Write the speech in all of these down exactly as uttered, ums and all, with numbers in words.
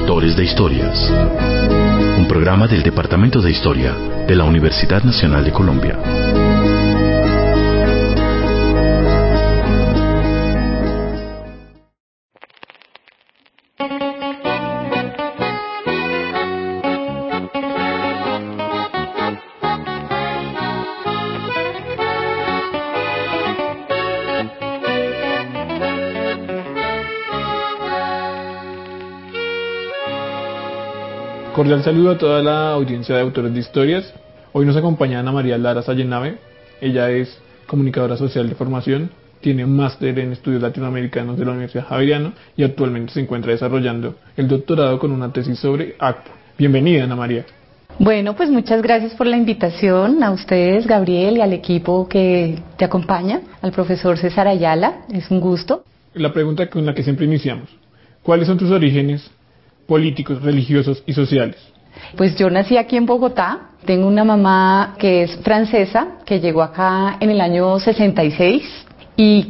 Autores de Historias. Un programa del Departamento de Historia de la Universidad Nacional de Colombia. Cordial saludo a toda la audiencia de Autores de Historias. Hoy nos acompaña Ana María Lara Sallenave. Ella es comunicadora social de formación, tiene un máster en estudios latinoamericanos de la Universidad Javeriana y actualmente se encuentra desarrollando el doctorado con una tesis sobre A C P O. Bienvenida, Ana María. Bueno, pues muchas gracias por la invitación a ustedes, Gabriel, y al equipo que te acompaña, al profesor César Ayala. Es un gusto. La pregunta con la que siempre iniciamos: ¿cuáles son tus orígenes políticos, religiosos y sociales? Pues yo nací aquí en Bogotá. Tengo una mamá que es francesa, que llegó acá en el año sesenta y seis y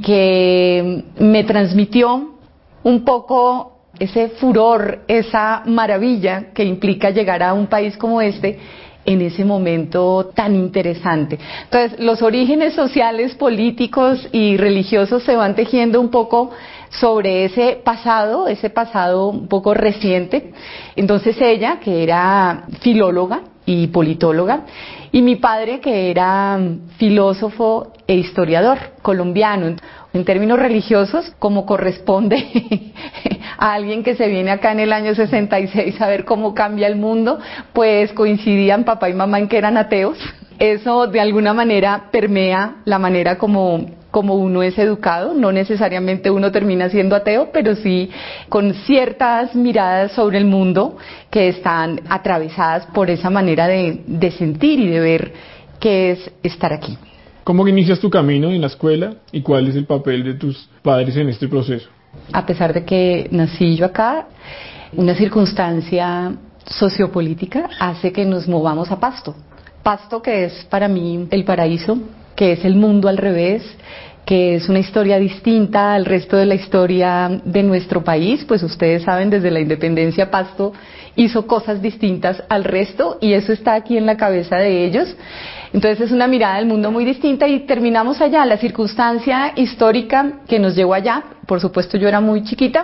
que me transmitió un poco ese furor, esa maravilla que implica llegar a un país como este en ese momento tan interesante. Entonces, los orígenes sociales, políticos y religiosos se van tejiendo un poco sobre ese pasado, ese pasado un poco reciente. Entonces ella, que era filóloga y politóloga, y mi padre, que era filósofo e historiador colombiano. En términos religiosos, como corresponde a alguien que se viene acá en el año sesenta y seis a ver cómo cambia el mundo, pues coincidían papá y mamá en que eran ateos. Eso de alguna manera permea la manera como, como uno es educado. No necesariamente uno termina siendo ateo, pero sí con ciertas miradas sobre el mundo que están atravesadas por esa manera de, de sentir y de ver qué es estar aquí. ¿Cómo inicias tu camino en la escuela y cuál es el papel de tus padres en este proceso? A pesar de que nací yo acá, una circunstancia sociopolítica hace que nos movamos a Pasto. Pasto, que es para mí el paraíso, que es el mundo al revés, que es una historia distinta al resto de la historia de nuestro país. Pues ustedes saben, desde la independencia Pasto hizo cosas distintas al resto y eso está aquí en la cabeza de ellos. Entonces es una mirada del mundo muy distinta y terminamos allá. La circunstancia histórica que nos llevó allá, por supuesto yo era muy chiquita,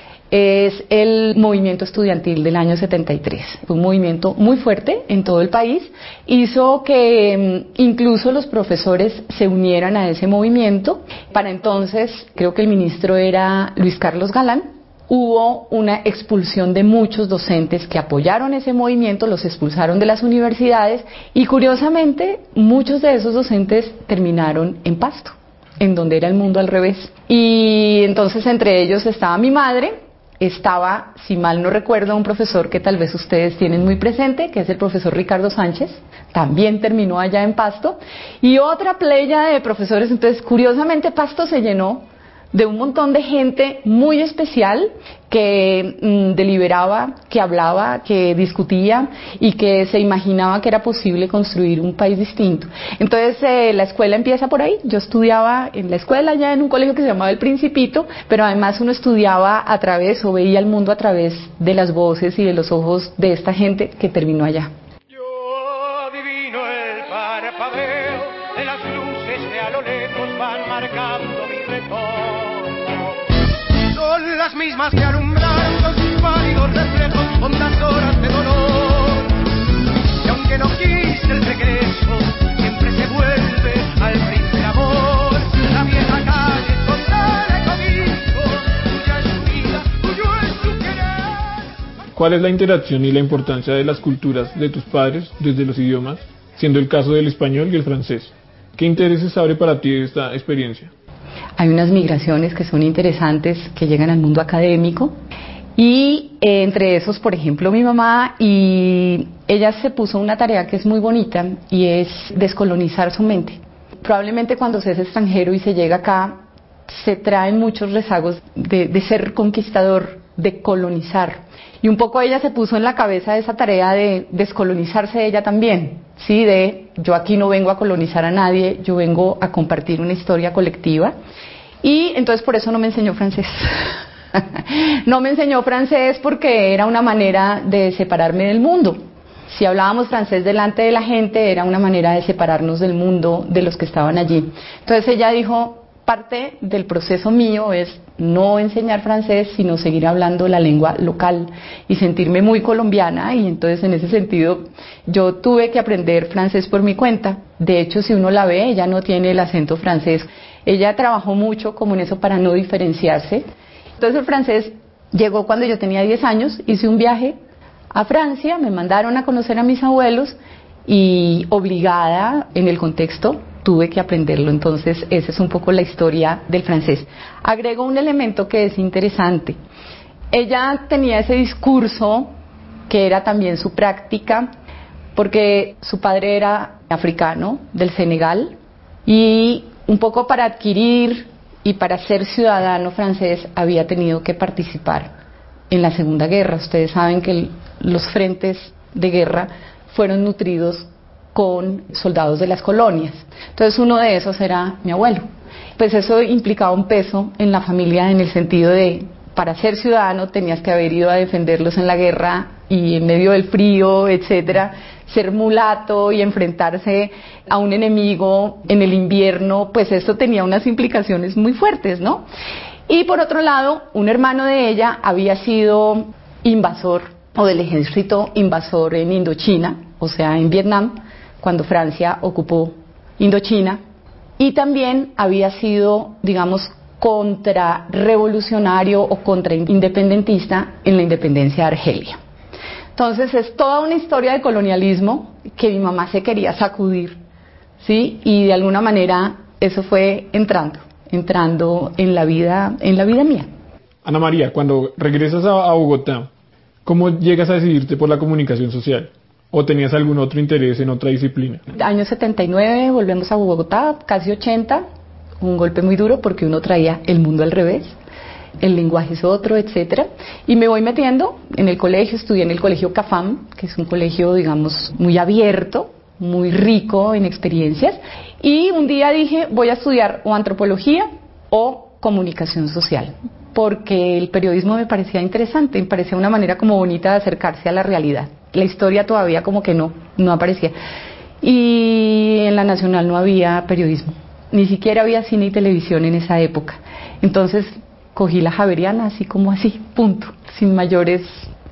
es el movimiento estudiantil del año setenta y tres. Un movimiento muy fuerte en todo el país. Hizo que incluso los profesores se unieran a ese movimiento. Para entonces, creo que el ministro era Luis Carlos Galán. Hubo una expulsión de muchos docentes que apoyaron ese movimiento, los expulsaron de las universidades y curiosamente muchos de esos docentes terminaron en Pasto, en donde era el mundo al revés. Y entonces entre ellos estaba mi madre, estaba, si mal no recuerdo, un profesor que tal vez ustedes tienen muy presente, que es el profesor Ricardo Sánchez, también terminó allá en Pasto, y otra playa de profesores. Entonces curiosamente Pasto se llenó de un montón de gente muy especial que mmm, deliberaba, que hablaba, que discutía y que se imaginaba que era posible construir un país distinto. Entonces eh, la escuela empieza por ahí. Yo estudiaba en la escuela ya en un colegio que se llamaba El Principito, pero además uno estudiaba a través o veía el mundo a través de las voces y de los ojos de esta gente que terminó allá. Yo adivino el parpadeo de las luces que a lo lejos van marcando mi retorno. Son las mismas que alumbraron los pálidos reflejos hondas horas de dolor. Y aunque no quise el regreso, siempre se vuelve al primer amor. La vieja calle donde le cobijo, tuya es su vida, tuyo es su querer. ¿Cuál es la interacción y la importancia de las culturas de tus padres desde los idiomas, siendo el caso del español y el francés? ¿Qué intereses abre para ti esta experiencia? Hay unas migraciones que son interesantes, que llegan al mundo académico y eh, entre esos, por ejemplo, mi mamá, y ella se puso una tarea que es muy bonita y es descolonizar su mente. Probablemente cuando se es extranjero y se llega acá, se traen muchos rezagos de, de ser conquistador, de colonizar. Y un poco ella se puso en la cabeza esa tarea de descolonizarse ella también, ¿sí? De yo aquí no vengo a colonizar a nadie, yo vengo a compartir una historia colectiva. Y entonces por eso no me enseñó francés. No me enseñó francés porque era una manera de separarme del mundo. Si hablábamos francés delante de la gente, era una manera de separarnos del mundo, de los que estaban allí. Entonces ella dijo, parte del proceso mío es no enseñar francés, sino seguir hablando la lengua local y sentirme muy colombiana, y entonces en ese sentido yo tuve que aprender francés por mi cuenta. De hecho, si uno la ve, ella no tiene el acento francés. Ella trabajó mucho como en eso para no diferenciarse. Entonces el francés llegó cuando yo tenía diez años, hice un viaje a Francia, me mandaron a conocer a mis abuelos y obligada en el contexto tuve que aprenderlo. Entonces esa es un poco la historia del francés. Agrego un elemento que es interesante. Ella tenía ese discurso que era también su práctica, porque su padre era africano, del Senegal, y un poco para adquirir y para ser ciudadano francés había tenido que participar en la Segunda Guerra. Ustedes saben que el, los frentes de guerra fueron nutridos con soldados de las colonias. Entonces uno de esos era mi abuelo. Pues eso implicaba un peso en la familia, en el sentido de, para ser ciudadano tenías que haber ido a defenderlos en la guerra y en medio del frío, etcétera, ser mulato y enfrentarse a un enemigo en el invierno, pues esto tenía unas implicaciones muy fuertes, ¿no? Y por otro lado, un hermano de ella había sido invasor, o del ejército invasor en Indochina, o sea, en Vietnam, cuando Francia ocupó Indochina, y también había sido, digamos, contrarrevolucionario o contraindependentista en la independencia de Argelia. Entonces es toda una historia de colonialismo que mi mamá se quería sacudir, ¿sí? Y de alguna manera eso fue entrando, entrando en la vida, en la vida mía. Ana María, cuando regresas a, a Bogotá, ¿cómo llegas a decidirte por la comunicación social? ¿O tenías algún otro interés en otra disciplina? Año setenta y nueve, volvemos a Bogotá, casi ochenta, un golpe muy duro porque uno traía el mundo al revés, el lenguaje es otro, etcétera, y me voy metiendo en el colegio. Estudié en el colegio CAFAM, que es un colegio, digamos, muy abierto, muy rico en experiencias, y un día dije, voy a estudiar o antropología o comunicación social, porque el periodismo me parecía interesante, me parecía una manera como bonita de acercarse a la realidad. La historia todavía como que no, no aparecía. Y en la Nacional no había periodismo, ni siquiera había cine y televisión en esa época. Entonces cogí la Javeriana así como así, punto, sin mayores,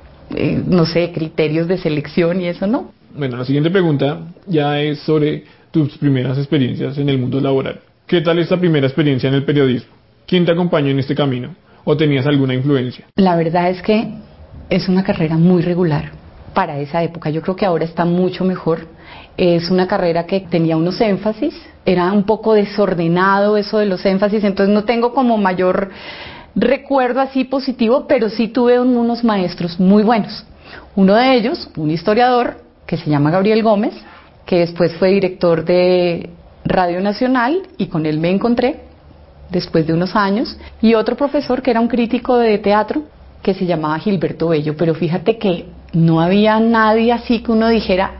eh, no sé, criterios de selección y eso no. Bueno, la siguiente pregunta ya es sobre tus primeras experiencias en el mundo laboral. ¿Qué tal esta primera experiencia en el periodismo? ¿Quién te acompañó en este camino? ¿O tenías alguna influencia? La verdad es que es una carrera muy regular para esa época. Yo creo que ahora está mucho mejor. Es una carrera que tenía unos énfasis, era un poco desordenado eso de los énfasis, entonces no tengo como mayor recuerdo así positivo, pero sí tuve un, unos maestros muy buenos. Uno de ellos, un historiador que se llama Gabriel Gómez, que después fue director de Radio Nacional, y con él me encontré después de unos años, y otro profesor que era un crítico de teatro que se llamaba Gilberto Bello. Pero fíjate que no había nadie así que uno dijera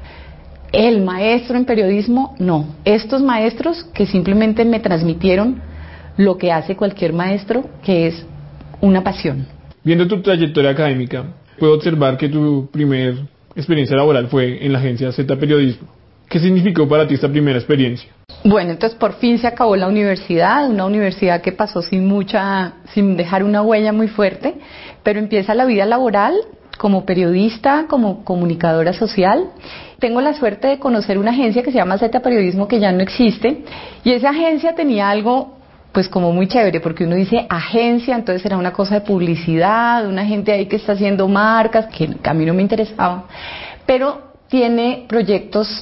el maestro en periodismo, no. Estos maestros que simplemente me transmitieron lo que hace cualquier maestro, que es una pasión. Viendo tu trayectoria académica, puedo observar que tu primer experiencia laboral fue en la agencia Z Periodismo. ¿Qué significó para ti esta primera experiencia? Bueno, entonces por fin se acabó la universidad, una universidad que pasó sin mucha, sin dejar una huella muy fuerte, pero empieza la vida laboral como periodista, como comunicadora social. Tengo la suerte de conocer una agencia que se llama Z Periodismo, que ya no existe, y esa agencia tenía algo pues como muy chévere, porque uno dice agencia, entonces era una cosa de publicidad, una gente ahí que está haciendo marcas, que a mí no me interesaba, pero tiene proyectos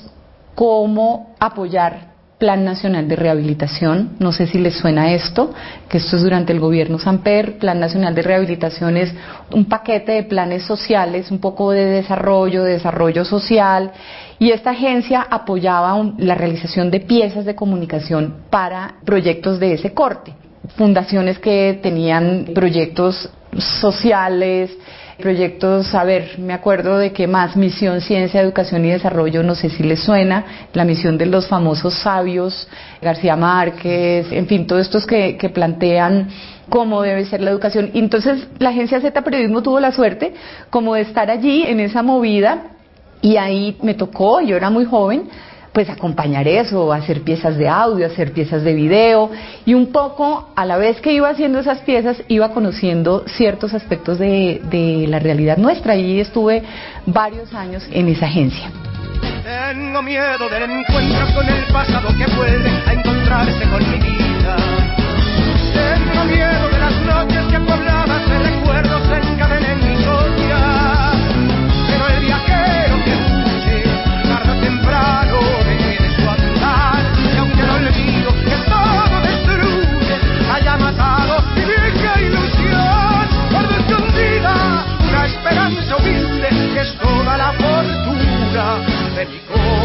como apoyar Plan Nacional de Rehabilitación. No sé si les suena esto, que esto es durante el gobierno Samper. Plan Nacional de Rehabilitación es un paquete de planes sociales, un poco de desarrollo, de desarrollo social, y esta agencia apoyaba un, la realización de piezas de comunicación para proyectos de ese corte. Fundaciones que tenían proyectos sociales, proyectos, a ver, me acuerdo de que más Misión Ciencia, Educación y Desarrollo, no sé si les suena, la misión de los famosos sabios, García Márquez, en fin, todos estos que, que plantean cómo debe ser la educación. Y entonces la agencia Z Periodismo tuvo la suerte como de estar allí en esa movida, y ahí me tocó, yo era muy joven, pues acompañar eso, hacer piezas de audio, hacer piezas de video, y un poco a la vez que iba haciendo esas piezas iba conociendo ciertos aspectos de, de la realidad nuestra, y estuve varios años en esa agencia. Tengo miedo del encuentro con el pasado que vuelve a encontrarse con mi vida. Tengo miedo de las noches que pobladas de recuerdos se encadenen en mi soña. Pero el viajero que huye, tarde o temprano detiene su andar. Y aunque el olvido que todo destruye haya matado mi vieja ilusión, guardo escondida una esperanza humilde que es toda la fortuna de mi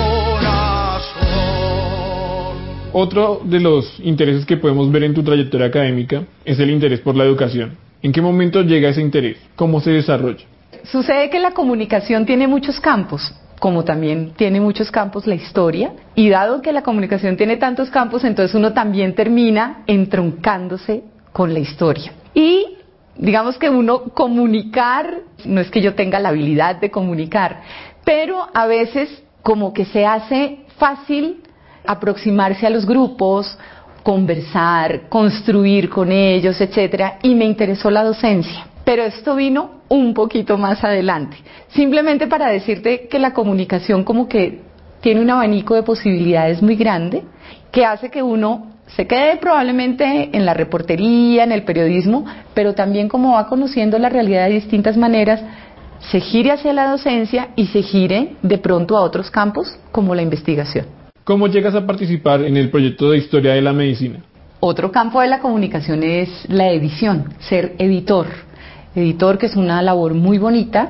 corazón. Otro de los intereses que podemos ver en tu trayectoria académica es el interés por la educación. ¿En qué momento llega ese interés? ¿Cómo se desarrolla? Sucede que la comunicación tiene muchos campos, como también tiene muchos campos la historia, y dado que la comunicación tiene tantos campos, entonces uno también termina entroncándose con la historia. Y digamos que uno comunicar, no es que yo tenga la habilidad de comunicar, pero a veces como que se hace fácil aproximarse a los grupos, conversar, construir con ellos, etcétera, y me interesó la docencia. Pero esto vino un poquito más adelante, simplemente para decirte que la comunicación como que tiene un abanico de posibilidades muy grande, que hace que uno se quede probablemente en la reportería, en el periodismo, pero también como va conociendo la realidad de distintas maneras, se gire hacia la docencia y se gire de pronto a otros campos como la investigación. ¿Cómo llegas a participar en el proyecto de historia de la medicina? Otro campo de la comunicación es la edición, ser editor. Editor, que es una labor muy bonita,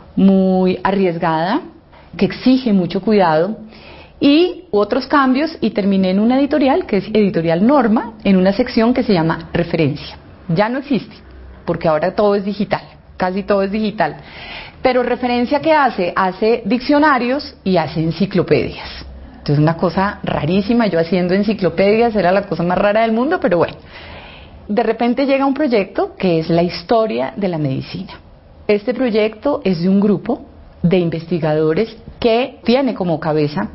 muy arriesgada, que exige mucho cuidado, y otros cambios, y terminé en una editorial que es Editorial Norma, en una sección que se llama Referencia. Ya no existe, porque ahora todo es digital, casi todo es digital. Pero Referencia, ¿qué hace? Hace diccionarios y hace enciclopedias. Entonces, una cosa rarísima, yo haciendo enciclopedias era la cosa más rara del mundo, pero bueno. De repente llega un proyecto que es la historia de la medicina. Este proyecto es de un grupo de investigadores que tiene como cabeza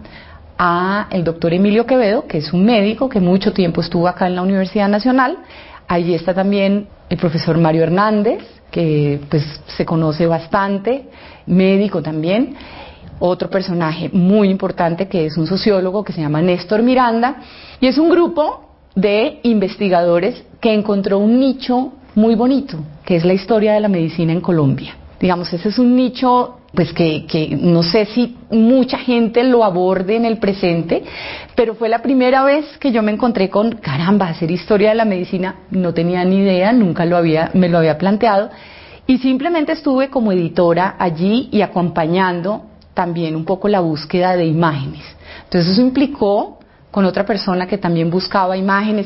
a el doctor Emilio Quevedo, que es un médico que mucho tiempo estuvo acá en la Universidad Nacional. Allí está también el profesor Mario Hernández, que pues se conoce bastante, médico también. Otro personaje muy importante que es un sociólogo que se llama Néstor Miranda, y es un grupo de investigadores que encontró un nicho muy bonito, que es la historia de la medicina en Colombia. Digamos, ese es un nicho pues que, que no sé si mucha gente lo aborde en el presente, pero fue la primera vez que yo me encontré con, caramba, hacer historia de la medicina, no tenía ni idea, nunca lo había, me lo había planteado, y simplemente estuve como editora allí y acompañando también un poco la búsqueda de imágenes. Entonces eso implicó con otra persona que también buscaba imágenes.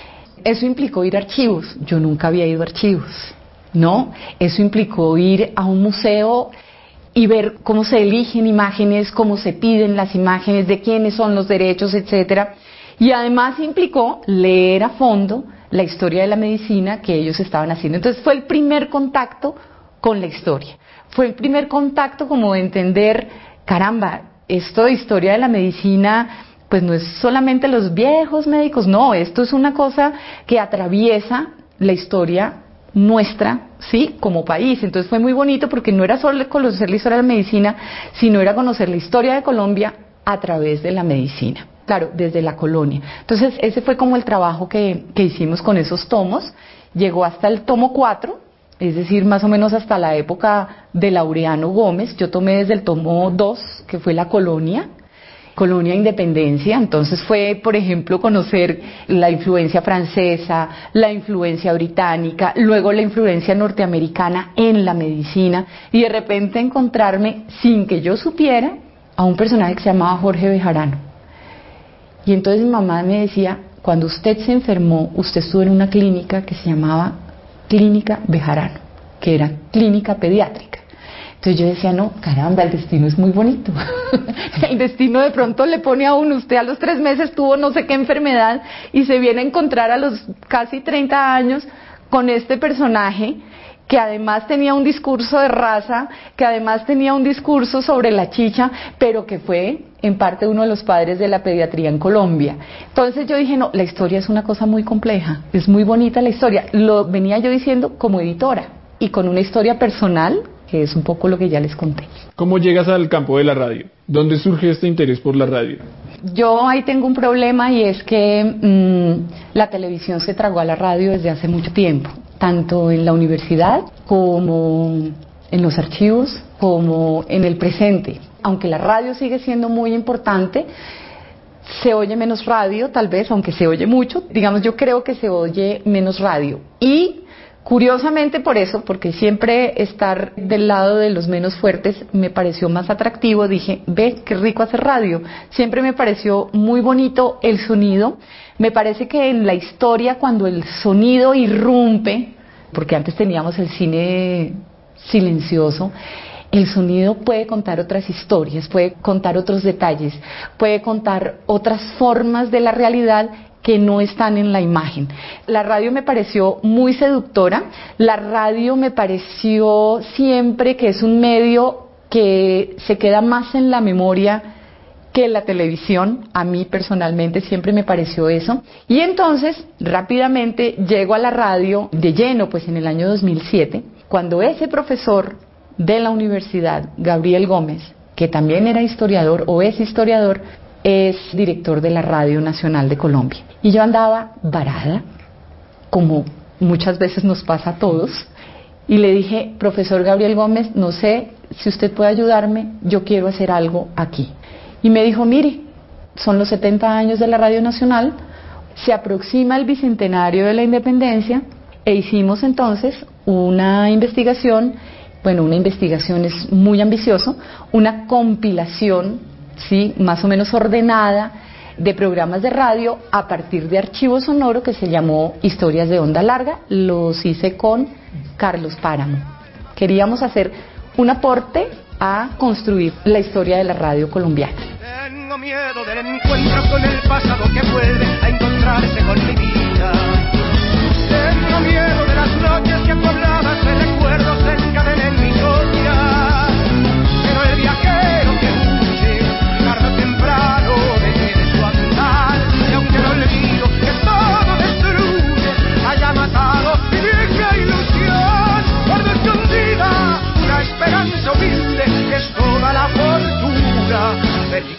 Eso implicó ir a archivos. Yo nunca había ido a archivos, ¿no? Eso implicó ir a un museo y ver cómo se eligen imágenes, cómo se piden las imágenes, de quiénes son los derechos, etcétera. Y además implicó leer a fondo la historia de la medicina que ellos estaban haciendo. Entonces fue el primer contacto con la historia. Fue el primer contacto como de entender, caramba, esto de historia de la medicina pues no es solamente los viejos médicos, no, esto es una cosa que atraviesa la historia nuestra, ¿sí?, como país. Entonces fue muy bonito porque no era solo conocer la historia de la medicina, sino era conocer la historia de Colombia a través de la medicina, claro, desde la colonia. Entonces ese fue como el trabajo que, que hicimos con esos tomos. Llegó hasta el tomo cuatro, es decir, más o menos hasta la época de Laureano Gómez. Yo tomé desde el tomo dos, que fue la colonia, Colonia Independencia. Entonces fue, por ejemplo, conocer la influencia francesa, la influencia británica, luego la influencia norteamericana en la medicina, y de repente encontrarme, sin que yo supiera, a un personaje que se llamaba Jorge Bejarano. Y entonces mi mamá me decía, cuando usted se enfermó, usted estuvo en una clínica que se llamaba Clínica Bejarano. que era clínica pediátrica. Entonces yo decía, no, caramba, el destino es muy bonito. El destino de pronto le pone a uno, usted a los tres meses tuvo no sé qué enfermedad y se viene a encontrar a los casi treinta años con este personaje que además tenía un discurso de raza, que además tenía un discurso sobre la chicha, pero que fue en parte uno de los padres de la pediatría en Colombia. Entonces yo dije, no, la historia es una cosa muy compleja, es muy bonita la historia. Lo venía yo diciendo como editora y con una historia personal, que es un poco lo que ya les conté. ¿Cómo llegas al campo de la radio? ¿Dónde surge este interés por la radio? Yo ahí tengo un problema y es que mmm, la televisión se tragó a la radio desde hace mucho tiempo, tanto en la universidad como en los archivos, como en el presente. Aunque la radio sigue siendo muy importante, se oye menos radio, tal vez, aunque se oye mucho. Digamos, yo creo que se oye menos radio. Y curiosamente por eso, porque siempre estar del lado de los menos fuertes me pareció más atractivo, dije, ve, qué rico hacer radio. Siempre me pareció muy bonito el sonido. Me parece que en la historia, cuando el sonido irrumpe, porque antes teníamos el cine silencioso, el sonido puede contar otras historias, puede contar otros detalles, puede contar otras formas de la realidad que no están en la imagen. La radio me pareció muy seductora, la radio me pareció siempre que es un medio que se queda más en la memoria que la televisión. A mí personalmente siempre me pareció eso. Y entonces rápidamente llego a la radio de lleno, pues en el año dos mil siete, cuando ese profesor de la universidad, Gabriel Gómez, que también era historiador o es historiador, es director de la Radio Nacional de Colombia. Y yo andaba varada, como muchas veces nos pasa a todos, y le dije, profesor Gabriel Gómez, no sé si usted puede ayudarme, yo quiero hacer algo aquí. Y me dijo, mire, son los setenta años de la Radio Nacional, se aproxima el bicentenario de la independencia, e hicimos entonces una investigación, bueno, una investigación es muy ambicioso, una compilación, sí, más o menos ordenada, de programas de radio a partir de archivo sonoro que se llamó Historias de Onda Larga. Los hice con Carlos Páramo. Queríamos hacer un aporte a construir la historia de la radio colombiana. Tengo miedo del encuentro con el pasado que vuelve a encontrarse con mi vida. Tengo miedo de las noches que tú hablabas, de recuerdos se encadenen en mi historia. Pero el viajero que huye, tarde o temprano detiene su andar. Y aunque el olvido que todo destruye haya matado mi vieja ilusión, guardo escondida una esperanza humilde que es toda la fortuna de mi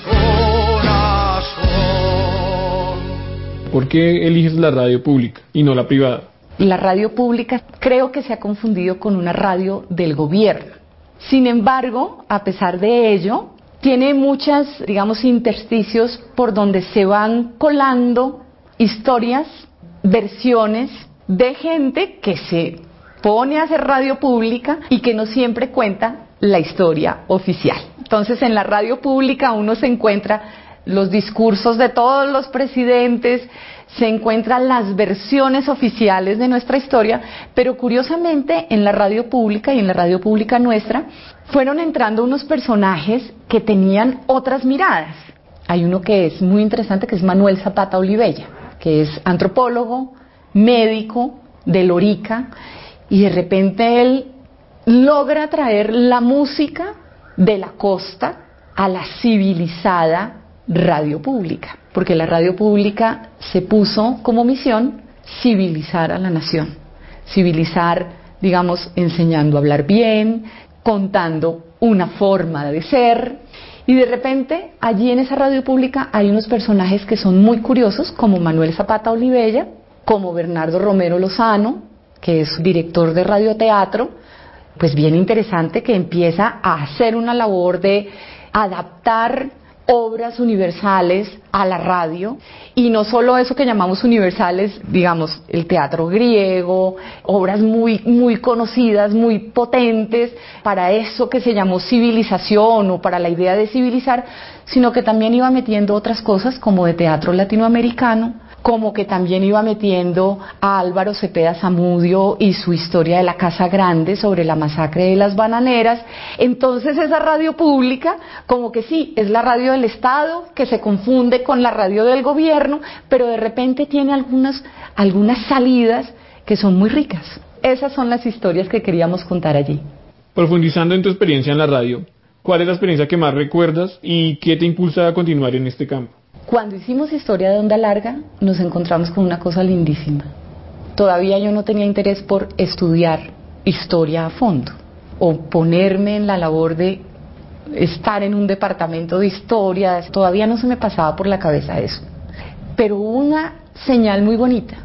corazón. ¿Por qué eliges la radio pública y no la privada? La radio pública creo que se ha confundido con una radio del gobierno. Sin embargo, a pesar de ello, tiene muchas, digamos, intersticios por donde se van colando historias, versiones de gente que se pone a hacer radio pública y que no siempre cuenta la historia oficial. Entonces, en la radio pública uno se encuentra los discursos de todos los presidentes, se encuentran las versiones oficiales de nuestra historia, pero curiosamente en la radio pública y en la radio pública nuestra fueron entrando unos personajes que tenían otras miradas. Hay uno que es muy interesante, que es Manuel Zapata Olivella, que es antropólogo, médico de Lorica, y de repente él logra traer la música de la costa a la civilizada radio pública, porque la radio pública se puso como misión civilizar a la nación, civilizar, digamos, enseñando a hablar bien, contando una forma de ser, y de repente allí en esa radio pública hay unos personajes que son muy curiosos, como Manuel Zapata Olivella, como Bernardo Romero Lozano, que es director de radioteatro, pues bien interesante, que empieza a hacer una labor de adaptar obras universales a la radio, y no solo eso que llamamos universales, digamos, el teatro griego, obras muy, muy conocidas, muy potentes, para eso que se llamó civilización o para la idea de civilizar, sino que también iba metiendo otras cosas como de teatro latinoamericano, como que también iba metiendo a Álvaro Cepeda Zamudio y su historia de la Casa Grande sobre la masacre de las bananeras. Entonces esa radio pública, como que sí, es la radio del Estado, que se confunde con la radio del gobierno, pero de repente tiene algunas, algunas salidas que son muy ricas. Esas son las historias que queríamos contar allí. Profundizando en tu experiencia en la radio, ¿cuál es la experiencia que más recuerdas y qué te impulsa a continuar en este campo? Cuando hicimos Historia de Onda Larga, nos encontramos con una cosa lindísima. Todavía yo no tenía interés por estudiar historia a fondo o ponerme en la labor de estar en un departamento de historia. Todavía no se me pasaba por la cabeza eso. Pero hubo una señal muy bonita.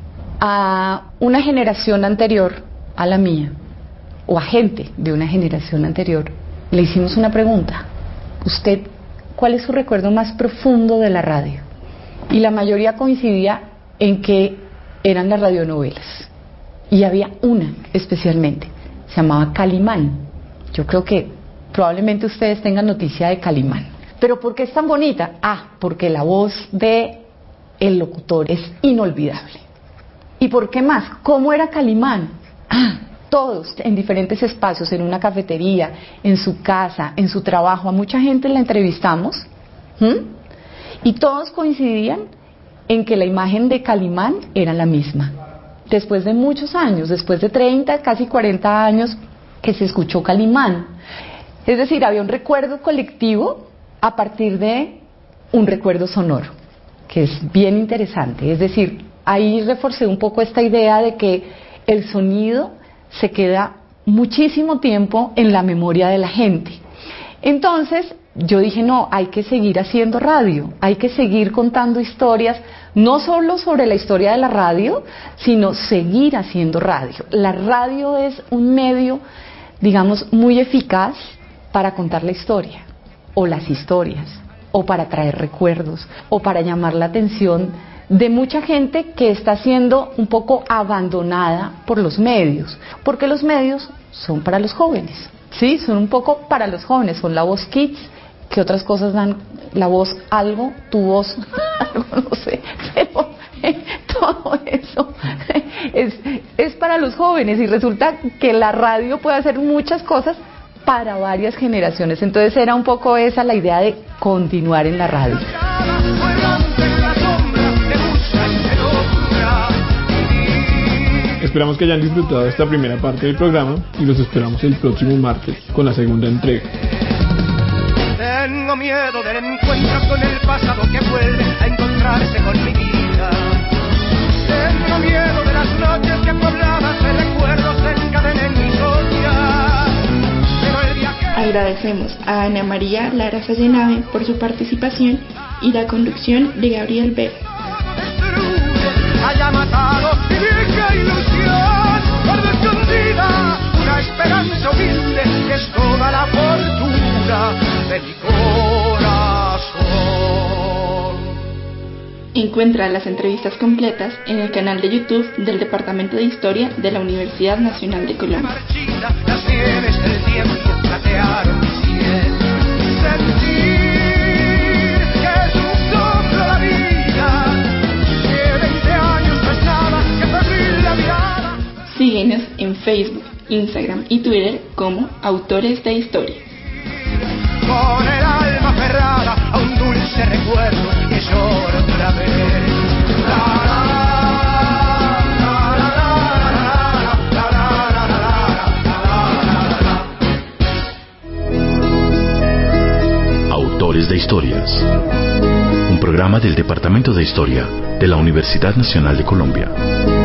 A una generación anterior a la mía, o a gente de una generación anterior, le hicimos una pregunta. ¿Usted cuál es su recuerdo más profundo de la radio? Y la mayoría coincidía en que eran las radionovelas. Y había una especialmente, se llamaba Calimán. Yo creo que probablemente ustedes tengan noticia de Calimán. ¿Pero por qué es tan bonita? Ah, porque la voz de el locutor es inolvidable. ¿Y por qué más? ¿Cómo era Calimán? Ah, todos en diferentes espacios, en una cafetería, en su casa, en su trabajo. A mucha gente la entrevistamos, ¿hmm? Y todos coincidían en que la imagen de Calimán era la misma. Después de muchos años, después de treinta, casi cuarenta años que se escuchó Calimán. Es decir, había un recuerdo colectivo a partir de un recuerdo sonoro, que es bien interesante. Es decir, ahí reforcé un poco esta idea de que el sonido se queda muchísimo tiempo en la memoria de la gente. Entonces yo dije, no, hay que seguir haciendo radio, hay que seguir contando historias, no solo sobre la historia de la radio, sino seguir haciendo radio. La radio es un medio, digamos, muy eficaz para contar la historia, o las historias, o para traer recuerdos, o para llamar la atención de mucha gente que está siendo un poco abandonada por los medios, porque los medios son para los jóvenes, ¿sí? Son un poco para los jóvenes, son la voz kids, que otras cosas dan, la voz algo, tu voz, no sé, pero eh, todo eso es, es para los jóvenes y resulta que la radio puede hacer muchas cosas para varias generaciones. Entonces era un poco esa la idea de continuar en la radio. Esperamos que hayan disfrutado esta primera parte del programa y los esperamos el próximo martes con la segunda entrega. Tengo miedo del encuentro con el pasado que vuelve a encontrarse con mi vida. Tengo miedo de las noches que pobladas de recuerdos se encadenen en mi historia. Pero el día que... Agradecemos a Ana María Lara Sallenave por su participación y la conducción de Gabriel B. Haya matado mi vieja ilusión, por escondida una esperanza humilde que es toda la fortuna de mi corazón. Encuentra las entrevistas completas en el canal de YouTube del Departamento de Historia de la Universidad Nacional de Colombia. Las nieves del tiempo platearon mi cielo. Sentir que es un soplo la vida, que veinte años no es nada, que febril la mirada. Síguenos en Facebook, Instagram y Twitter como Autores de Historia. Con el alma aferrada a un dulce recuerdo que lloro otra vez. La, la, la, la, la, la, Autores de Historias, un programa del Departamento de Historia de la Universidad Nacional de Colombia.